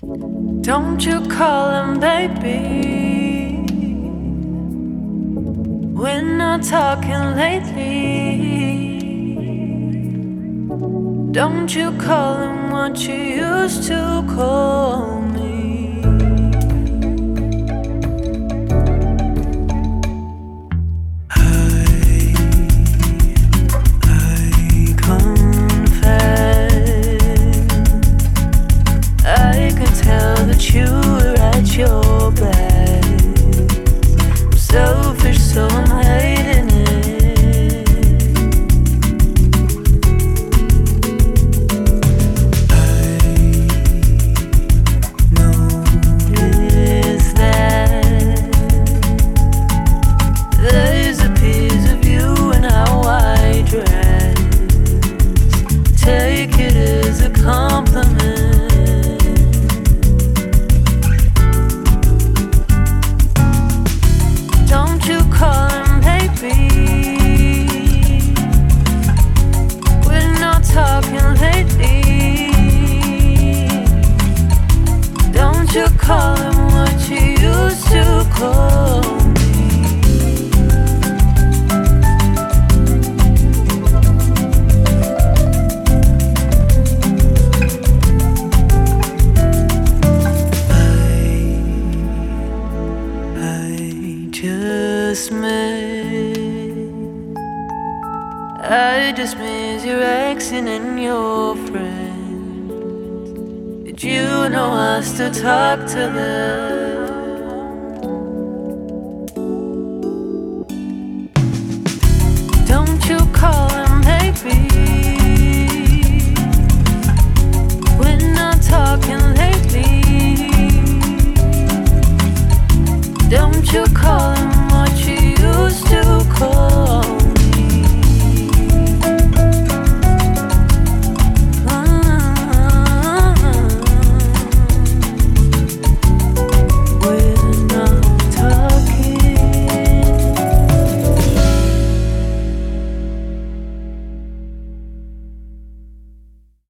Don't you call him baby. We're not talking lately. Don't you call him what you used to call me. I confess, I could tell that you were at your best. I'm selfish, so I'm hiding it. I noticed that there's a piece of you in how I dress. Take it as a compliment. Don't you call him baby. We're not talking lately. Don't you call him what you used to call me. I just miss your accent and your friends. Did you know I still talk to them? Don't you call